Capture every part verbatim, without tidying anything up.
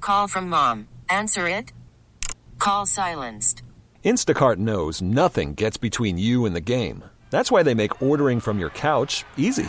Call from mom. Answer it. Call silenced. Instacart knows nothing gets between you and the game. That's why they make ordering from your couch easy.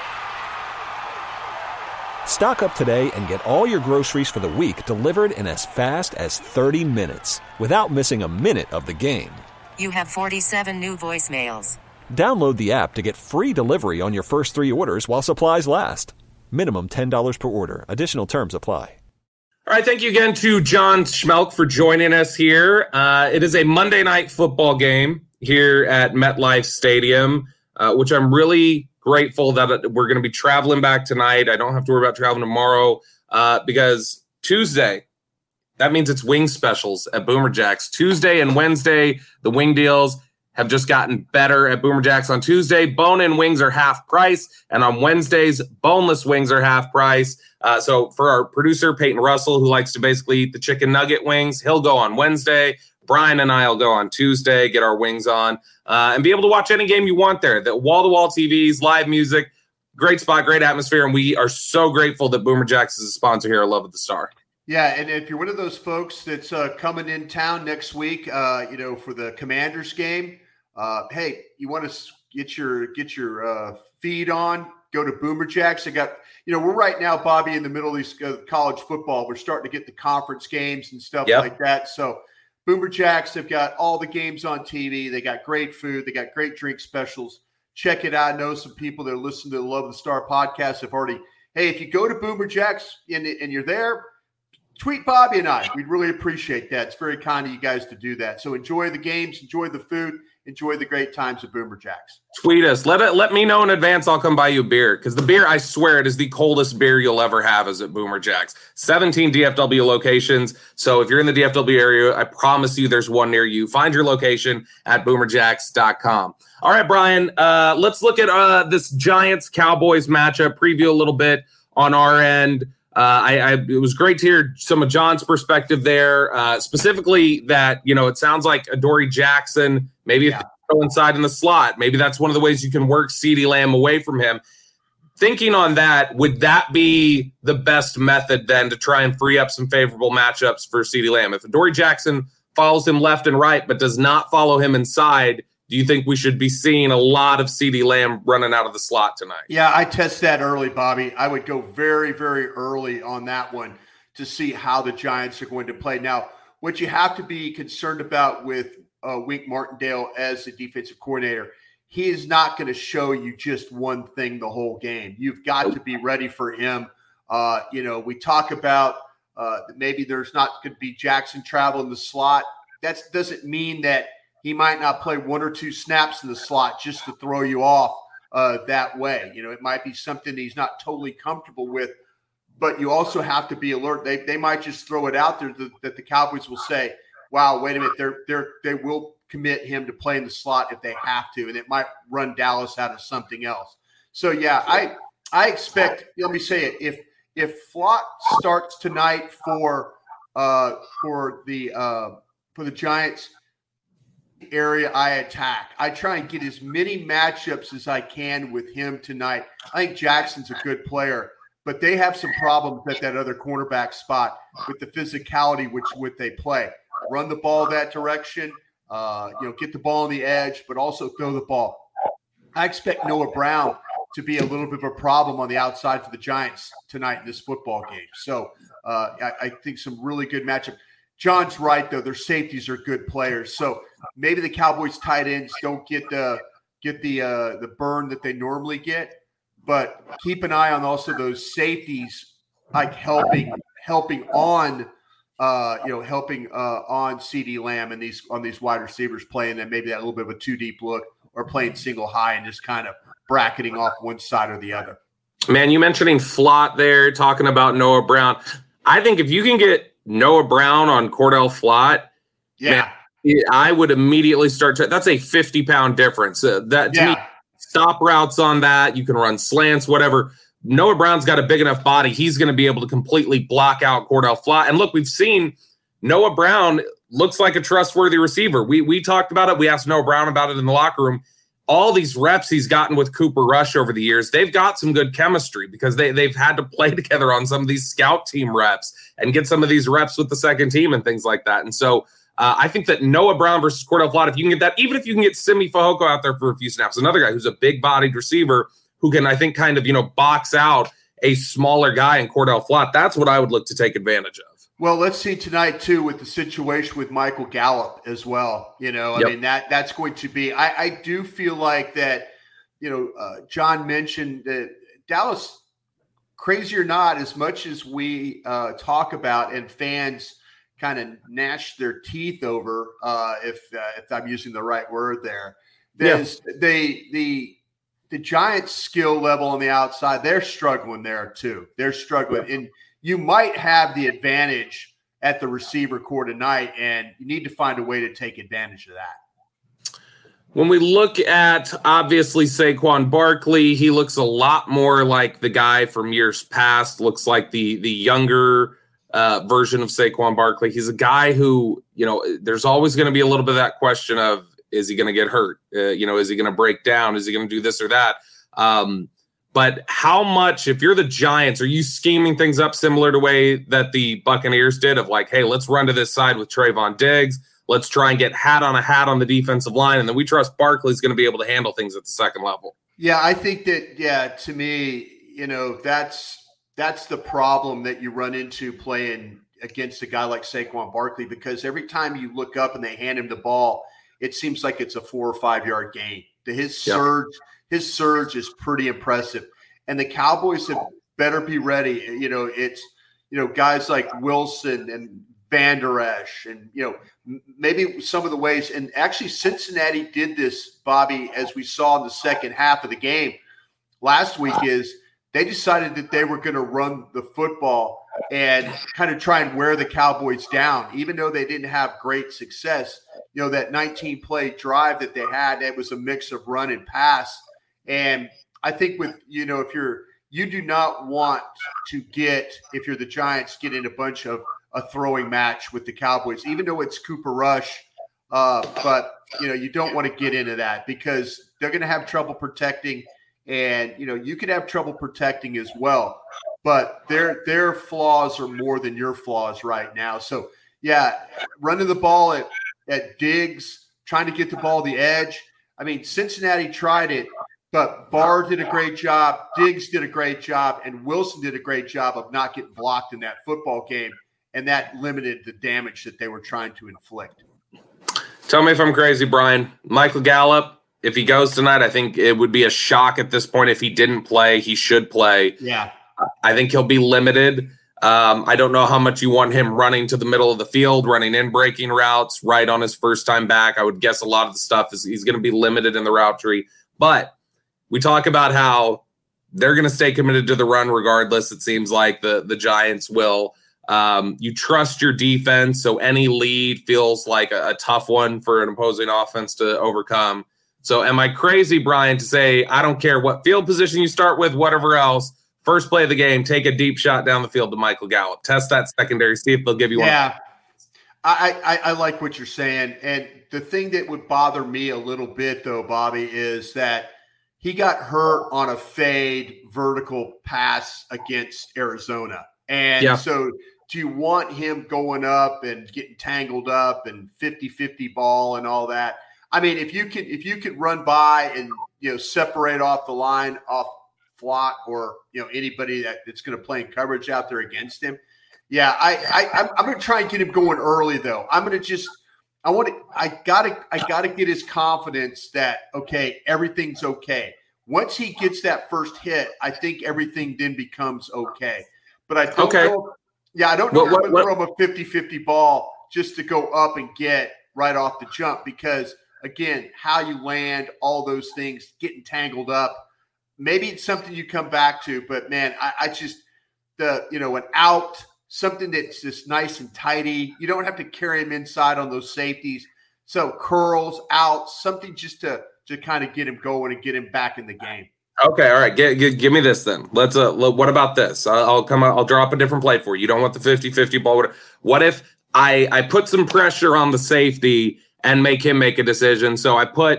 Stock up today and get all your groceries for the week delivered in as fast as thirty minutes without missing a minute of the game. You have forty-seven new voicemails. Download the app to get free delivery on your first three orders while supplies last. Minimum ten dollars per order. Additional terms apply. All right, thank you again to John Schmelk for joining us here. Uh, it is a Monday night football game here at MetLife Stadium, uh, which I'm really grateful that we're going to be traveling back tonight. I don't have to worry about traveling tomorrow uh, because Tuesday, that means it's wing specials at Boomer Jacks. Tuesday and Wednesday, the wing deals have just gotten better at Boomer Jacks. On Tuesday, bone-in wings are half price, and on Wednesdays, boneless wings are half price. Uh, so for our producer, Peyton Russell, who likes to basically eat the chicken nugget wings, he'll go on Wednesday. Brian and I will go on Tuesday, get our wings on, uh, and be able to watch any game you want there. The wall-to-wall T Vs, live music, great spot, great atmosphere, and we are so grateful that Boomer Jacks is a sponsor here at Love of the Star. Yeah, and if you're one of those folks that's uh, coming in town next week, uh, you know, for the Commanders game, uh, hey, you want to get your get your uh, feed on, go to Boomer Jacks. I got, you know, we're right now, Bobby, in the middle of these uh, college football. We're starting to get the conference games and stuff yep. like that. So Boomer Jacks have got all the games on T V. They got great food. They got great drink specials. Check it out. I know some people that listen to the Love of the Star podcast have already, hey, if you go to Boomer Jacks and, and you're there, tweet Bobby and I. We'd really appreciate that. It's very kind of you guys to do that. So enjoy the games, enjoy the food, enjoy the great times at Boomer Jacks. Tweet us. Let it, let me know in advance. I'll come buy you a beer because the beer, I swear, it is the coldest beer you'll ever have is at Boomer Jacks. seventeen D F W locations. So if you're in the D F W area, I promise you there's one near you. Find your location at boomer jacks dot com. All right, Brian, uh, let's look at uh, this Giants-Cowboys matchup, preview a little bit on our end. Uh, I, I, it was great to hear some of John's perspective there, uh, specifically that, you know, it sounds like Adoree Jackson, maybe yeah. throw inside in the slot. Maybe that's one of the ways you can work CeeDee Lamb away from him. Thinking on that, would that be the best method then to try and free up some favorable matchups for CeeDee Lamb? If Adoree Jackson follows him left and right but does not follow him inside, do you think we should be seeing a lot of CeeDee Lamb running out of the slot tonight? Yeah, I test that early, Bobby. I would go very, very early on that one to see how the Giants are going to play. Now, what you have to be concerned about with uh, Wink Martindale as the defensive coordinator, he is not going to show you just one thing the whole game. You've got to be ready for him. Uh, you know, we talk about uh, maybe there's not going to be Jackson travel in the slot. That doesn't mean that he might not play one or two snaps in the slot just to throw you off uh, that way. You know, it might be something he's not totally comfortable with, but you also have to be alert. They they might just throw it out there that, that the Cowboys will say, wow, wait a minute, they're they're they will commit him to play in the slot if they have to, and it might run Dallas out of something else. So yeah, I I expect, let me say it, if if Flott starts tonight for uh for the uh for the Giants area I attack. I try and get as many matchups as I can with him tonight. I think Jackson's a good player, but they have some problems at that other cornerback spot with the physicality which what they play. Run the ball that direction, uh, you know, get the ball on the edge, but also throw the ball. I expect Noah Brown to be a little bit of a problem on the outside for the Giants tonight in this football game. So uh, I, I think some really good matchup. John's right, though. Their safeties are good players. So maybe the Cowboys tight ends don't get the get the uh, the burn that they normally get, but keep an eye on also those safeties, like helping helping on uh, you know helping uh, on CeeDee Lamb and these on these wide receivers playing them maybe that little bit of a two deep look or playing single high and just kind of bracketing off one side or the other. Man, you mentioning Flott there, talking about Noah Brown. I think if you can get Noah Brown on Cordell Flott, yeah, man, I would immediately start to. That's a fifty pound difference. Uh, that to yeah. me, stop routes on that. You can run slants, whatever. Noah Brown's got a big enough body. He's going to be able to completely block out Cordell Flott. And look, we've seen Noah Brown looks like a trustworthy receiver. We we talked about it. We asked Noah Brown about it in the locker room. all these reps he's gotten with Cooper Rush over the years, they've got some good chemistry because they, they've had to play together on some of these scout team reps and get some of these reps with the second team and things like that. And so uh, I think that Noah Brown versus Cordell Flott, if you can get that, even if you can get Simi Fehoko out there for a few snaps, another guy who's a big-bodied receiver who can, I think, kind of, you know, box out a smaller guy in Cordell Flott, that's what I would look to take advantage of. Well, let's see tonight, too, with the situation with Michael Gallup as well. You know, I yep. mean, that that's going to be – I do feel like that, you know, uh, John mentioned that Dallas, crazy or not, as much as we uh, talk about and fans kind of gnash their teeth over, uh, if uh, if I'm using the right word there, there's yeah. they the the Giants' skill level on the outside, they're struggling there, too. They're struggling. Yeah. And you might have the advantage at the receiver core tonight, and you need to find a way to take advantage of that. When we look at, obviously, Saquon Barkley, he looks a lot more like the guy from years past, looks like the the younger uh, version of Saquon Barkley. He's a guy who, you know, there's always going to be a little bit of that question of, is he going to get hurt? Uh, you know, is he going to break down? Is he going to do this or that? Um But how much, if you're the Giants, are you scheming things up similar to the way that the Buccaneers did of like, hey, let's run to this side with Trayvon Diggs. Let's try and get hat on a hat on the defensive line. And then we trust Barkley's going to be able to handle things at the second level. Yeah, I think that, yeah, to me, you know, that's that's the problem that you run into playing against a guy like Saquon Barkley, because every time you look up and they hand him the ball, it seems like it's a four or five yard gain. His surge. Yep. His surge is pretty impressive, and the Cowboys have better be ready. You know, it's, you know, guys like Wilson and Van Der Esch, and, you know, m- maybe some of the ways. And actually, Cincinnati did this, Bobby, as we saw in the second half of the game last week, is they decided that they were going to run the football and kind of try and wear the Cowboys down, even though they didn't have great success. You know, that nineteen play drive that they had, it was a mix of run and pass. And I think with, you know, if you're, you do not want to get, if you're the Giants, get in a bunch of a throwing match with the Cowboys, even though it's Cooper Rush. Uh, but, you know, you don't want to get into that because they're going to have trouble protecting, and, you know, you could have trouble protecting as well. But their their flaws are more than your flaws right now. So, yeah, running the ball at, at Diggs, trying to get the ball the edge. I mean, Cincinnati tried it. But Barr did a great job, Diggs did a great job, and Wilson did a great job of not getting blocked in that football game, and that limited the damage that they were trying to inflict. Tell me if I'm crazy, Brian. Michael Gallup, if he goes tonight, I think it would be a shock at this point if he didn't play. He should play. Yeah. I think he'll be limited. Um, I don't know how much you want him running to the middle of the field, running in breaking routes right on his first time back. I would guess a lot of the stuff is he's going to be limited in the route tree. But we talk about how they're going to stay committed to the run regardless. It seems like the, the Giants will. Um, you trust your defense, so any lead feels like a, a tough one for an opposing offense to overcome. So am I crazy, Brian, to say I don't care what field position you start with, whatever else, first play of the game, take a deep shot down the field to Michael Gallup. Test that secondary, see if they'll give you one. Yeah, I, I, I like what you're saying. And the thing that would bother me a little bit, though, Bobby, is that he got hurt on a fade vertical pass against Arizona. And yeah. so do you want him going up and getting tangled up and fifty-fifty ball and all that? I mean, if you could if you could run by and, you know, separate off the line off Flott or, you know, anybody that, that's going to play in coverage out there against him. Yeah, I, I I'm, I'm going to try and get him going early, though. I'm going to just – I want to. I gotta. I gotta get his confidence that okay, everything's okay. Once he gets that first hit, I think everything then becomes okay. But I don't okay. know. Yeah, I don't know what, what, if I'm going to throw him a fifty-fifty ball just to go up and get right off the jump because again, how you land, all those things, getting tangled up. Maybe it's something you come back to, but man, I, I just the you know an out. Something that's just nice and tidy. You don't have to carry him inside on those safeties. So curls out, something just to to kind of get him going and get him back in the game. Okay, all right. Get, get, give me this then. Let's. Uh, what about this? I'll, I'll come. I'll drop a different play for you. You don't want the fifty-fifty ball. What if I I put some pressure on the safety and make him make a decision? So I put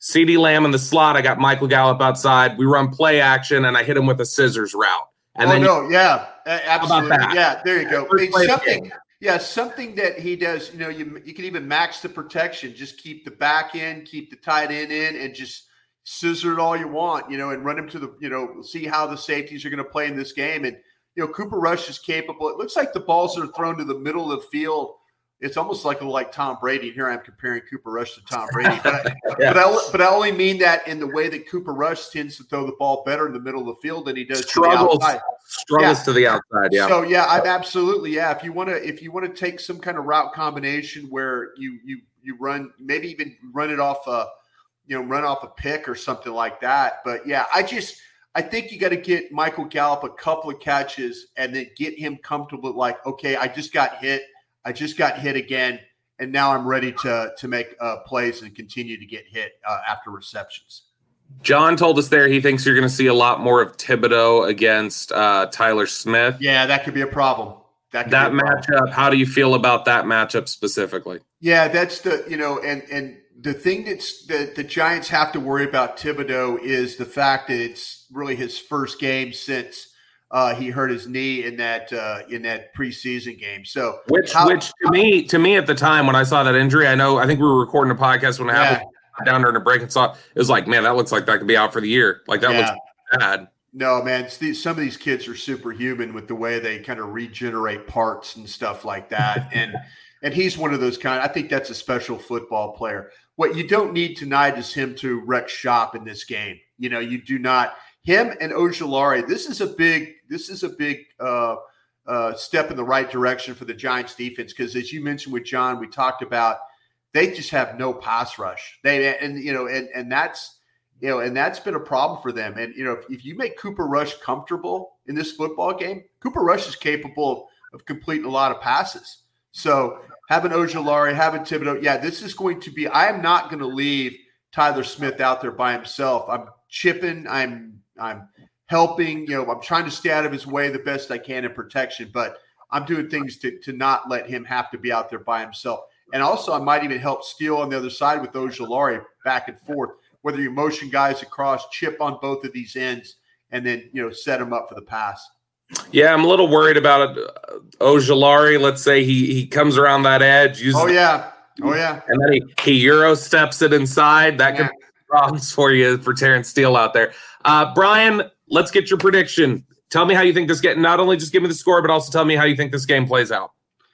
CeeDee Lamb in the slot. I got Michael Gallup outside. We run play action, and I hit him with a scissors route. And oh, then no, yeah, absolutely. How about that? Yeah, there you go. First It's play of the something, game. yeah, something that he does, you know, you, you can even max the protection. Just keep the back end, keep the tight end in, and just scissor it all you want, you know, and run him to the, you know, see how the safeties are going to play in this game. And, you know, Cooper Rush is capable. It looks like the balls are thrown to the middle of the field. It's almost like like Tom Brady. Here I'm comparing Cooper Rush to Tom Brady, but I, Yeah. but I but I only mean that in the way that Cooper Rush tends to throw the ball better in the middle of the field than he does struggles, to the outside. struggles Yeah. to the outside. Yeah. So yeah, I'm absolutely yeah. If you want to, if you want to take some kind of route combination where you you you run, maybe even run it off a, you know, run off a pick or something like that. But yeah, I just I think you got to get Michael Gallup a couple of catches and then get him comfortable. Like, okay, I just got hit. I just got hit again, and now I'm ready to to make uh, plays and continue to get hit uh, after receptions. John told us there he thinks you're going to see a lot more of Thibodeau against uh, Tyler Smith. Yeah, that could be a problem. That could That be a problem. matchup, how do you feel about that matchup specifically? Yeah, that's the, you know, and and the thing that's that the Giants have to worry about Thibodeau is the fact that it's really his first game since uh, he hurt his knee in that uh, in that preseason game. So Which, how- which to me, to me at the time when I saw that injury, I know I think we were recording a podcast when it Yeah. happened down during a break and saw it was like, man, that looks like that could be out for the year. Like that Yeah. looks bad. No, man, it's these, some of these kids are superhuman with the way they kind of regenerate parts and stuff like that. And and he's one of those kind. I think that's a special football player. What you don't need tonight is him to wreck shop in this game. You know, you do not. Him and Ojulari, this is a big this is a big uh, uh, step in the right direction for the Giants defense because, as you mentioned with John, we talked about they just have no pass rush. They and you know and and that's. You know, and that's been a problem for them. And, you know, if, if you make Cooper Rush comfortable in this football game, Cooper Rush is capable of completing a lot of passes. So having Ojulari, having Thibodeau, yeah, this is going to be – I am not going to leave Tyler Smith out there by himself. I'm chipping. I'm I'm helping. You know, I'm trying to stay out of his way the best I can in protection. But I'm doing things to, to not let him have to be out there by himself. And also I might even help steal on the other side with Ojulari back and forth. Whether you motion guys across, chip on both of these ends, and then, you know, set them up for the pass. Yeah, I'm a little worried about it. Ojulari, let's say he he comes around that edge. Uses Oh, yeah. Oh, yeah. And then he, he Euro steps it inside. That Yeah. could be problems for you for Terrence Steele out there. Uh, Brian, let's get your prediction. Tell me how you think this game, not only just give me the score, but also tell me how you think this game plays out.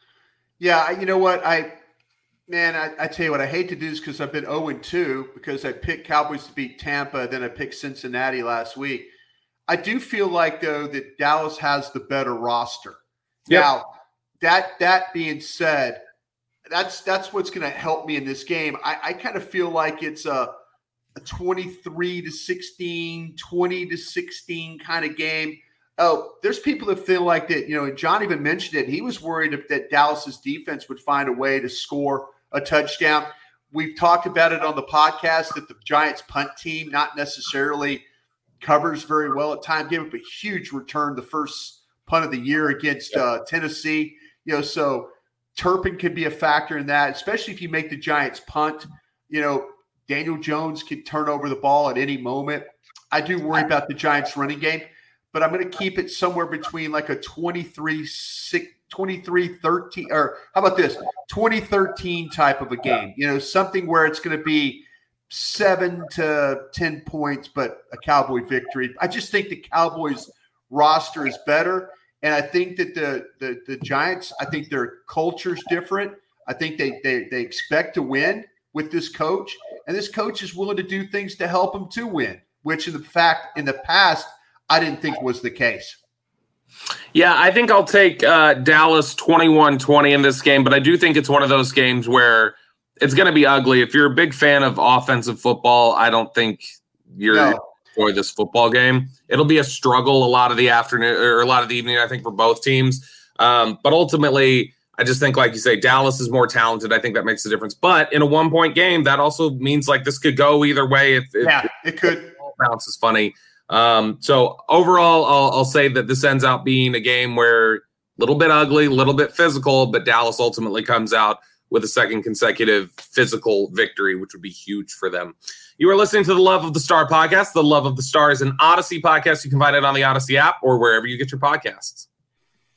Yeah, you know what? I – Man, I, I tell you what, I hate to do this because I've been oh and two because I picked Cowboys to beat Tampa, then I picked Cincinnati last week. I do feel like, though, that Dallas has the better roster. Yep. Now, that that being said, that's that's what's going to help me in this game. I, I kind of feel like it's a, a twenty-three to sixteen, twenty to sixteen kind of game. Oh, there's people that feel like that, you know, and John even mentioned it. He was worried that Dallas's defense would find a way to score a touchdown. We've talked about it on the podcast that the Giants punt team not necessarily covers very well at times. Gave up a huge return the first punt of the year against uh, Tennessee. You know, so Turpin could be a factor in that, especially if you make the Giants punt. You know, Daniel Jones could turn over the ball at any moment. I do worry about the Giants running game, but I'm going to keep it somewhere between like a twenty-three thirteen, or how about this, twenty thirteen type of a game, you know, something where it's going to be seven to ten points, but a Cowboy victory. I just think the Cowboys roster is better. And I think that the, the, the Giants, I think their culture's different. I think they, they, they expect to win with this coach, and this coach is willing to do things to help them to win, which in the fact, in the past, I didn't think was the case. Yeah, I think I'll take uh, Dallas twenty-one twenty in this game, but I do think it's one of those games where it's going to be ugly. If you're a big fan of offensive football, I don't think you're No. going to enjoy this football game. It'll be a struggle a lot of the afternoon or a lot of the evening, I think, for both teams. Um, but ultimately, I just think, like you say, Dallas is more talented. I think that makes a difference. But in a one-point game, that also means like this could go either way. If, if Yeah, it could. bounce is funny. Um, so overall, I'll, I'll say that this ends out being a game where a little bit ugly, a little bit physical, but Dallas ultimately comes out with a second consecutive physical victory, which would be huge for them. You are listening to the Love of the Star podcast. The Love of the Star is an Odyssey podcast. You can find it on the Odyssey app or wherever you get your podcasts.